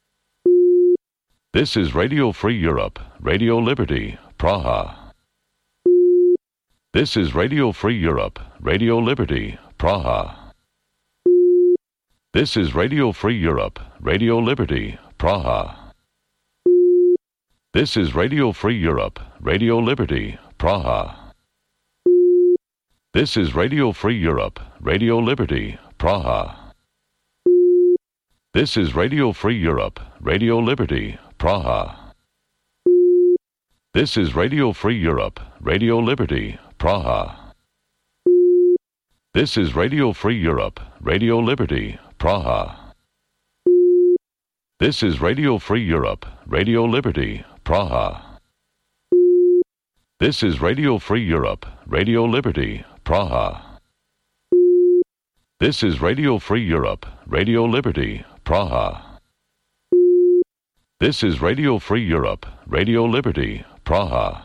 This is Radio Free Europe, Radio Liberty, Praha. This is Radio Free Europe, Radio Liberty, Praha. This is Radio Free Europe, Radio Liberty, Praha. This is Radio Free Europe, Radio Liberty, Praha. This is Radio Free Europe, Radio Liberty, Praha. This is Radio Free Europe, Radio Liberty, Praha. This is Radio Free Europe, Radio Liberty, Praha. This is Radio Free Europe, Radio Liberty, Praha. This is Radio Free Europe, Radio Liberty, Praha. This is Radio Free Europe, Radio Liberty, Praha. This is Radio Free Europe, Radio Liberty, Praha. This is Radio Free Europe, Radio Liberty, Praha.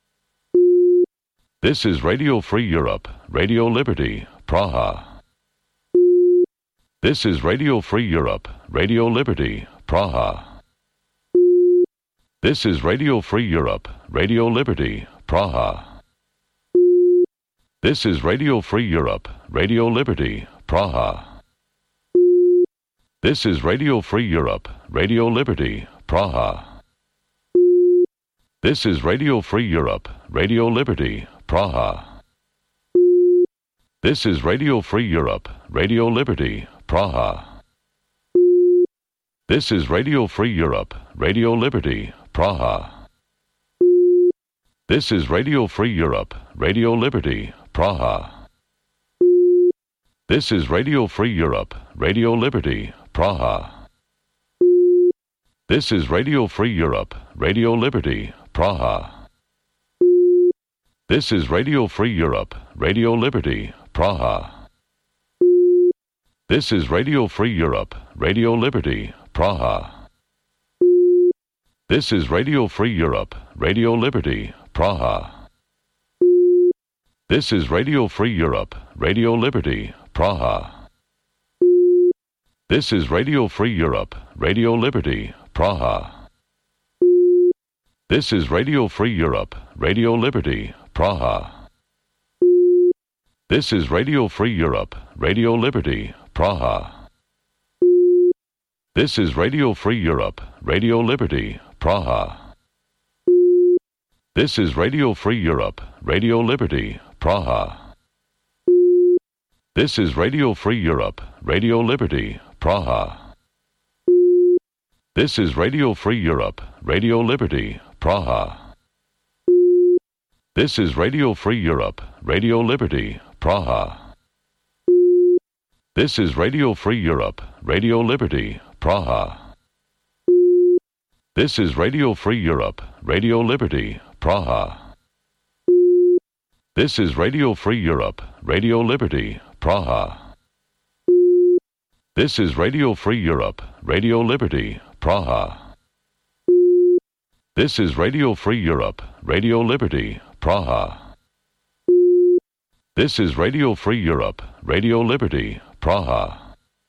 This is Radio Free Europe, Radio Liberty, Praha. This is Radio Free Europe, Radio Liberty, Praha. This is Radio Free Europe, Radio Liberty, Praha. This is Radio Free Europe, Radio Liberty, Praha. This is Radio Free Europe, Radio Liberty, Praha. This is Radio Free Europe, Radio Liberty, Praha. This is Radio Free Europe, Radio Liberty, Praha. This is Radio Free Europe, Radio Liberty, Praha. This is Radio Free Europe, Radio Liberty, Praha. This is Radio Free Europe, Radio Liberty, Praha. This is Radio Free Europe, Radio Liberty, Praha. This is Radio Free Europe, Radio Liberty, Praha. This is Radio Free Europe, Radio Liberty, Praha. This is Radio Free Europe, Radio Liberty, Praha. This is Radio Free Europe, Radio Liberty, Praha. This is Radio Free Europe, Radio Liberty, Praha. This is Radio Free Europe, Radio Liberty, Praha. This is Radio Free Europe, Radio Liberty, Praha. This is Radio Free Europe, Radio Liberty, Praha. This is Radio Free Europe, Radio Liberty, Praha. This is Radio Free Europe, Radio Liberty, Praha. This is Radio Free Europe, Radio Liberty, Praha. This is Radio Free Europe, Radio Liberty, Praha. This is Radio Free Europe, Radio Liberty, Praha. This is Radio Free Europe, Radio Liberty, Praha. This is Radio Free Europe, Radio Liberty, Praha. This is Radio Free Europe, Radio Liberty, Praha. This is Radio Free Europe, Radio Liberty, Praha. This is Radio Free Europe, Radio Liberty, Praha.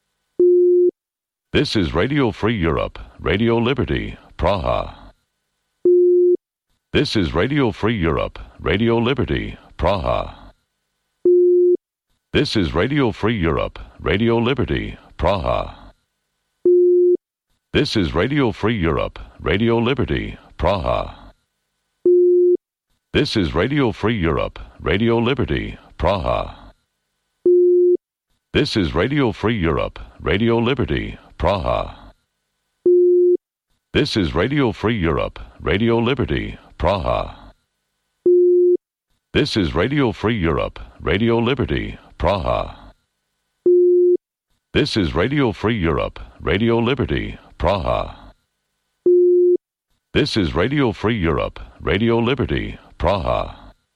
This is Radio Free Europe, Radio Liberty, Praha. This is Radio Free Europe, Radio Liberty, Praha. This is Radio Free Europe, Radio Liberty, Praha. This is Radio Free Europe, Radio Liberty, Praha. This is Radio Free Europe, Radio Liberty, Praha. This is Radio Free Europe, Radio Liberty, Praha. This is Radio Free Europe, Radio Liberty, Praha. This is Radio Free Europe, Radio Liberty, Praha. This is Radio Free Europe, Radio Liberty, Praha. This is Radio Free Europe, Radio Liberty, Praha.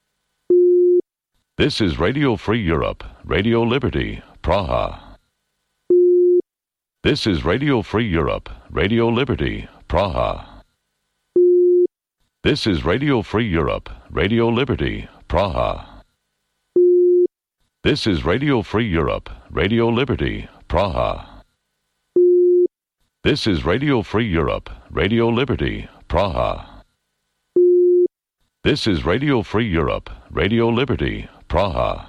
This is Radio Free Europe, Radio Liberty, Praha. This is Radio Free Europe, Radio Liberty, Praha. This is Radio Free Europe, Radio Liberty, Praha. This is Radio Free Europe, Radio Liberty, Praha. This is Radio Free Europe, Radio Liberty, Praha. This is Radio Free Europe, Radio Liberty, Praha.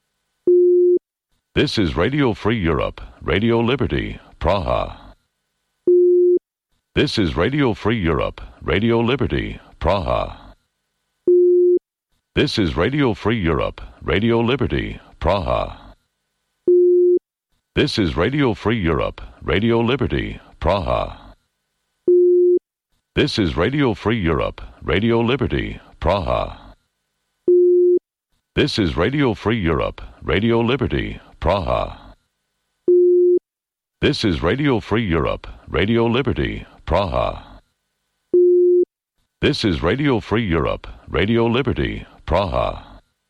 This is Radio Free Europe, Radio Liberty, Praha. This is Radio Free Europe, Radio Liberty, Praha. This is Radio Free Europe, Radio Liberty, Praha. This is Radio Free Europe, Radio Liberty, Praha. This is Radio Free Europe, Radio Liberty, Praha. This is Radio Free Europe, Radio Liberty, Praha. This is Radio Free Europe, Radio Liberty, Praha. This is Radio Free Europe, Radio Liberty, Praha.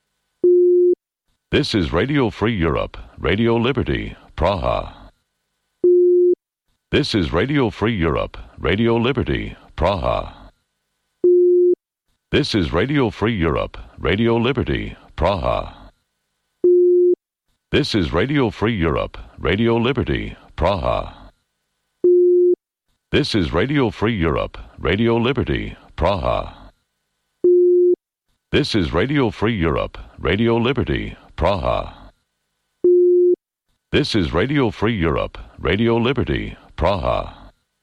This is Radio Free Europe, Radio Liberty, Praha. This is Radio Free Europe, Radio Liberty, Praha. This is Radio Free Europe, Radio Liberty, Praha. This is Radio Free Europe, Radio Liberty, Praha. This is Radio Free Europe, Radio Liberty, Praha. This is Radio Free Europe, Radio Liberty, Praha. This is Radio Free Europe, Radio Liberty, Praha.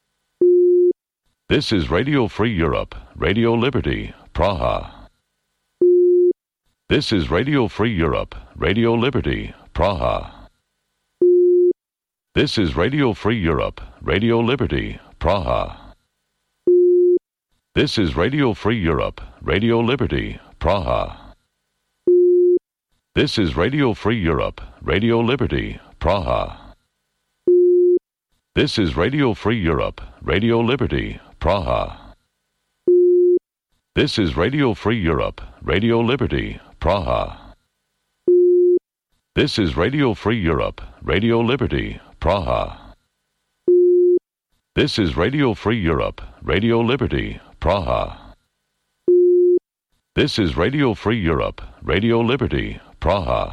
This is Radio Free Europe, Radio Liberty, Praha. This is Radio Free Europe, Radio Liberty, Praha. This is Radio Free Europe, Radio Liberty, Praha. This is Radio Free Europe, Radio Liberty, Praha. This is Radio Free Europe, Radio Liberty, Praha. This is Radio Free Europe, Radio Liberty, Praha. This is Radio Free Europe, Radio Liberty, Praha. This is Radio Free Europe, Radio Liberty, Praha. This is Radio Free Europe, Radio Liberty, Praha. This is Radio Free Europe, Radio Liberty, Praha.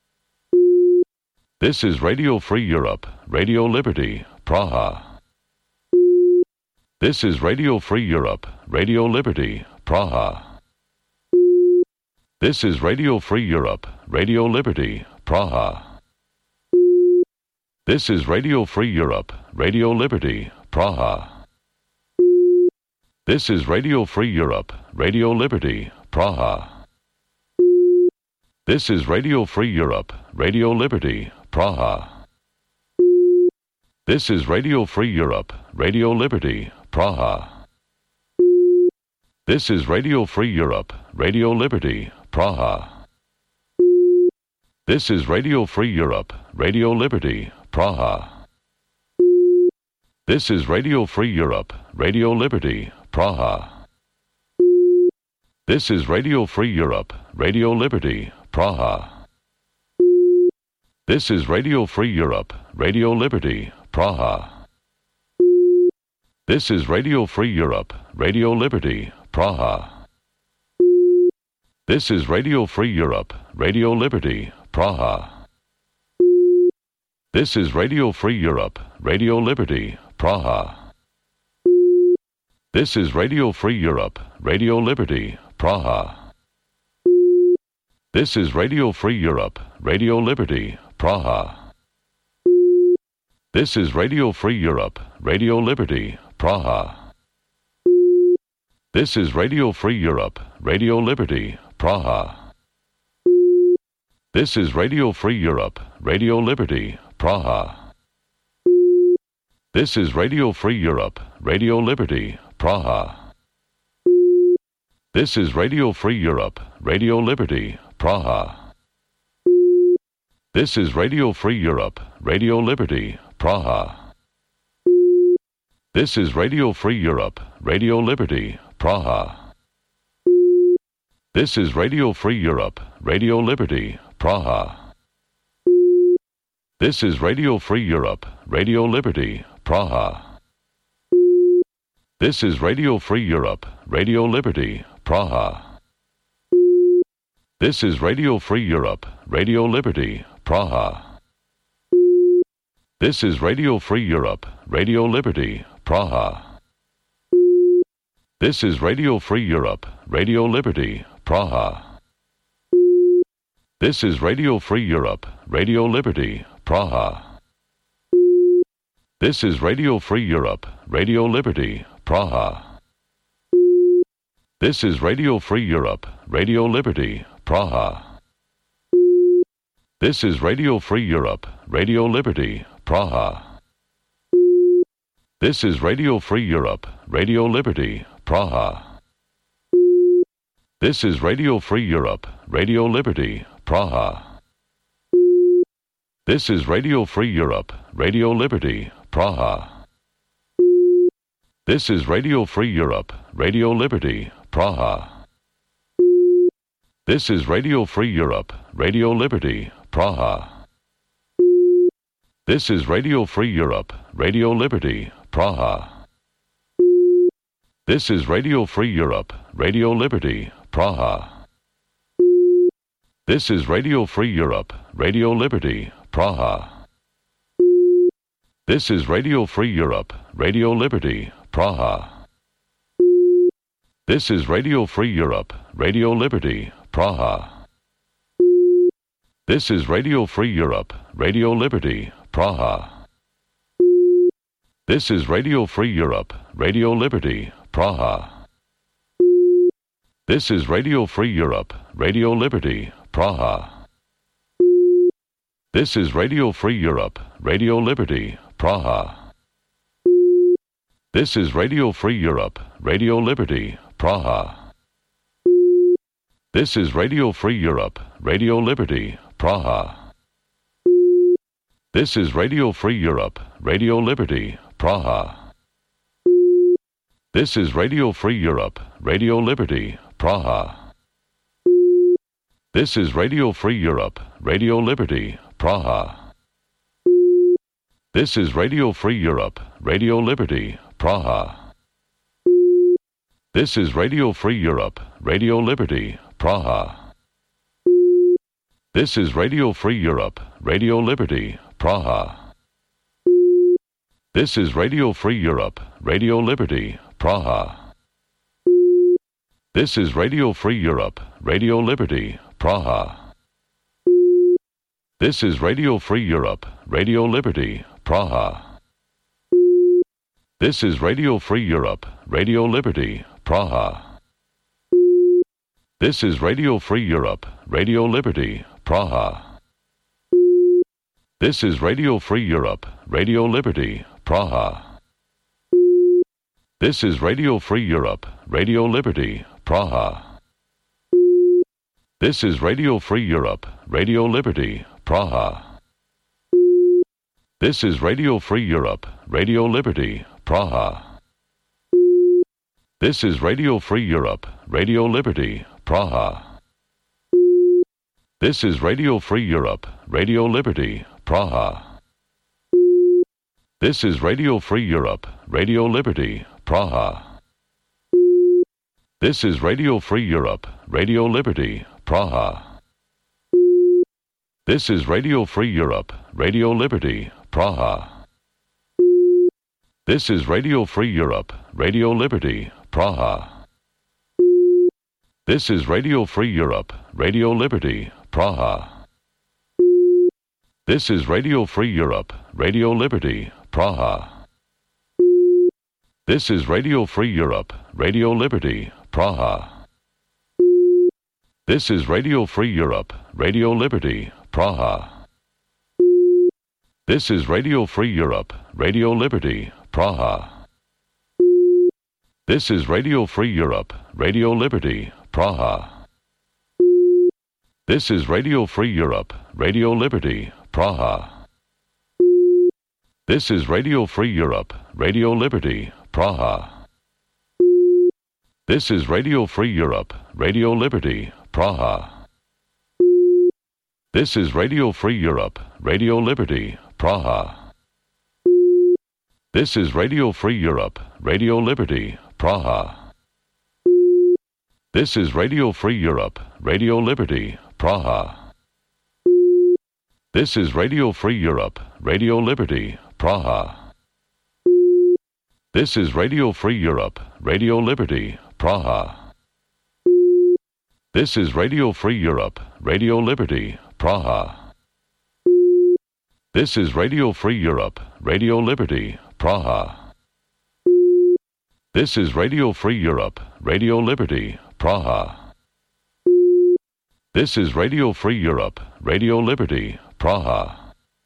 This is Radio Free Europe, Radio Liberty, Praha. This is Radio Free Europe, Radio Liberty, Praha. This is Radio Free Europe, Radio Liberty, Praha. This is Radio Free Europe, Radio Liberty, Praha. This is Radio Free Europe, Radio Liberty, Praha. This is Radio Free Europe, Radio Liberty, Praha. This is Radio Free Europe, Radio Liberty, Praha. This is Radio Free Europe, Radio Liberty, Praha. This is Radio Free Europe, Radio Liberty, Praha. This is Radio Free Europe, Radio Liberty, Praha. This is Radio Free Europe, Radio Liberty, Praha. This is Radio Free Europe, Radio Liberty, Praha. This is Radio Free Europe, Radio Liberty, Praha. This is Radio Free Europe, Radio Liberty, Praha. This is Radio Free Europe, Radio Liberty, Praha. This is Radio Free Europe, Radio Liberty, Praha. This is Radio Free Europe, Radio Liberty, Praha. This is Radio Free Europe, Radio Liberty, Praha. This is Radio Free Europe, Radio Liberty, Praha. This is Radio Free Europe, Radio Liberty, Praha. This is Radio Free Europe, Radio Liberty, Praha. This is Radio Free Europe, Radio Liberty, Praha. This is Radio Free Europe, Radio Liberty, Praha. This is Radio Free Europe, Radio Liberty, Praha. This is Radio Free Europe, Radio Liberty, Praha. This is Radio Free Europe, Radio Liberty, Praha. This is Radio Free Europe, Radio Liberty, Praha. This is Radio Free Europe, Radio Liberty, Praha. This is Radio Free Europe, Radio Liberty, Praha. This is Radio Free Europe, Radio Liberty, Praha. This is Radio Free Europe, Radio Liberty, Praha. This is Radio Free Europe, Radio Liberty, Praha. This is Radio Free Europe, Radio Liberty, Praha. This is Radio Free Europe, Radio Liberty, Praha. This is Radio Free Europe, Radio Liberty, Praha. This is Radio Free Europe, Radio Liberty, Praha. This is Radio Free Europe, Radio Liberty, Praha. This is Radio Free Europe, Radio Liberty, Praha. This is Radio Free Europe, Radio Liberty, Praha. This is Radio Free Europe, Radio Liberty, Praha. This is Radio Free Europe, Radio Liberty, Praha. This is Radio Free Europe, Radio Liberty, Praha. This is Radio Free Europe, Radio Liberty, Praha. This is Radio Free Europe, Radio Liberty, Praha. This is Radio Free Europe, Radio Liberty, Praha. This is Radio Free Europe, Radio Liberty, Praha. This is Radio Free Europe, Radio Liberty, Praha. This is Radio Free Europe, Radio Liberty, Praha. This is Radio Free Europe, Radio Liberty, Praha. This is Radio Free Europe, Radio Liberty, Praha. This is Radio Free Europe, Radio Liberty, Praha. This is Radio Free Europe, Radio Liberty, Praha. This is Radio Free Europe, Radio Liberty, Praha. This is Radio Free Europe, Radio Liberty, Praha. This is Radio Free Europe, Radio Liberty, Praha. This is Radio Free Europe, Radio Liberty, Praha. This is Radio Free Europe, Radio Liberty, Praha. This is Radio Free Europe, Radio Liberty, Praha. This is Radio Free Europe, Radio Liberty, Praha. This is Radio Free Europe, Radio Liberty, Praha. This is Radio Free Europe, Radio Liberty, Praha. This is Radio Free Europe, Radio Liberty, Praha. This is Radio Free Europe, Radio Liberty, Praha. This is Radio Free Europe, Radio Liberty, Praha. This is Radio Free Europe, Radio Liberty, Praha. This is Radio Free Europe, Radio Liberty, Praha. This is Radio Free Europe, Radio Liberty, Praha. This is Radio Free Europe, Radio Liberty, Praha. This is Radio Free Europe, Radio Liberty, Praha. This is Radio Free Europe, Radio Liberty, Praha. This is Radio Free Europe, Radio Liberty, Praha. This is Radio Free Europe, Radio Liberty, Praha. This is Radio Free Europe, Radio Liberty, Praha. This is Radio Free Europe, Radio Liberty, Praha. This is Radio Free Europe, Radio Liberty, Praha. This is Radio Free Europe, Radio Liberty, Praha. This is Radio Free Europe, Radio Liberty, Praha. This is Radio Free Europe, Radio Liberty, Praha. This is Radio Free Europe, Radio Liberty, Praha. This is Radio Free Europe, Radio Liberty, Praha. This is Radio Free Europe, Radio Liberty, Praha. This is Radio Free Europe, Radio Liberty, Praha. This is Radio Free Europe, Radio Liberty, Praha. This is Radio Free Europe, Radio Liberty, Praha. This is Radio Free Europe, Radio Liberty, Praha. This is Radio Free Europe, Radio Liberty, Praha. This is Radio Free Europe, Radio Liberty, Praha. This is Radio Free Europe, Radio Liberty, Praha. This is Radio Free Europe, Radio Liberty, Praha.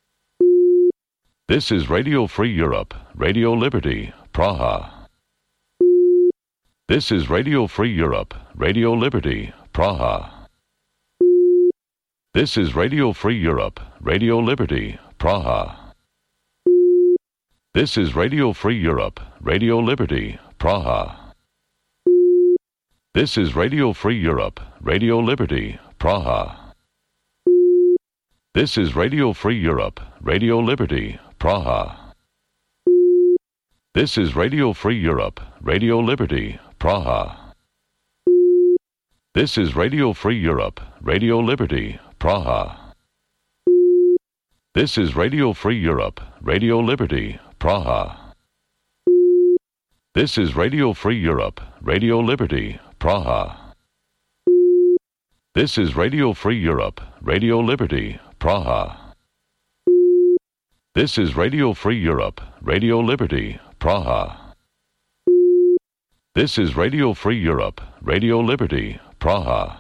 This is Radio Free Europe, Radio Liberty, Praha. This is Radio Free Europe, Radio Liberty, Praha. This is Radio Free Europe, Radio Liberty, Praha. This is Radio Free Europe, Radio Liberty, Praha. This is Radio Free Europe, Radio Liberty, Praha. This is Radio Free Europe, Radio Liberty, Praha. This is Radio Free Europe, Radio Liberty, Praha. This is Radio Free Europe, Radio Liberty, Praha. This is Radio Free Europe, Radio Liberty, Praha. This is Radio Free Europe, Radio Liberty, Praha. This is Radio Free Europe, Radio Liberty, Praha. This is Radio Free Europe, Radio Liberty, Praha. This is Radio Free Europe, Radio Liberty, Praha.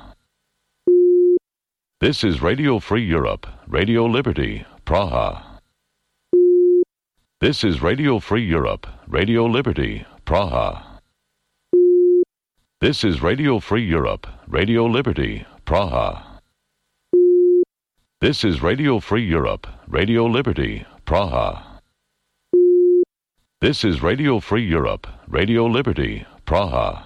This is Radio Free Europe, Radio Liberty, Praha. This is Radio Free Europe, Radio Liberty, Praha. This is Radio Free Europe, Radio Liberty, Praha. This is Radio Free Europe, Radio Liberty, Praha. This is Radio Free Europe, Radio Liberty, Praha.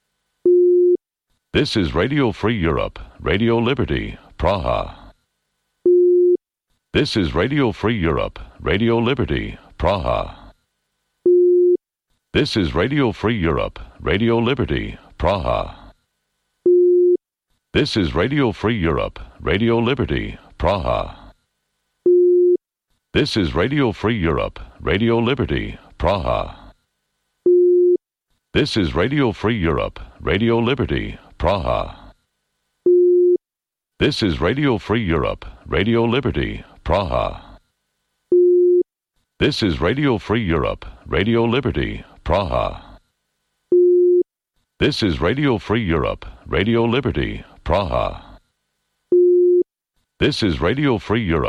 This is Radio Free Europe, Radio Liberty, Praha. This is Radio Free Europe, Radio Liberty, Praha. This is Radio Free Europe, Radio Liberty, Praha. This is Radio Free Europe, Radio Liberty, Praha. This is Radio Free Europe, Radio Liberty, Praha. This is Radio Free Europe, Radio Liberty, Praha. This is Radio Free Europe, Radio Liberty, Praha. This is Radio Free Europe, Radio Liberty, Praha. This is Radio Free Europe, Radio Liberty, Praha. This is Radio Free Europe.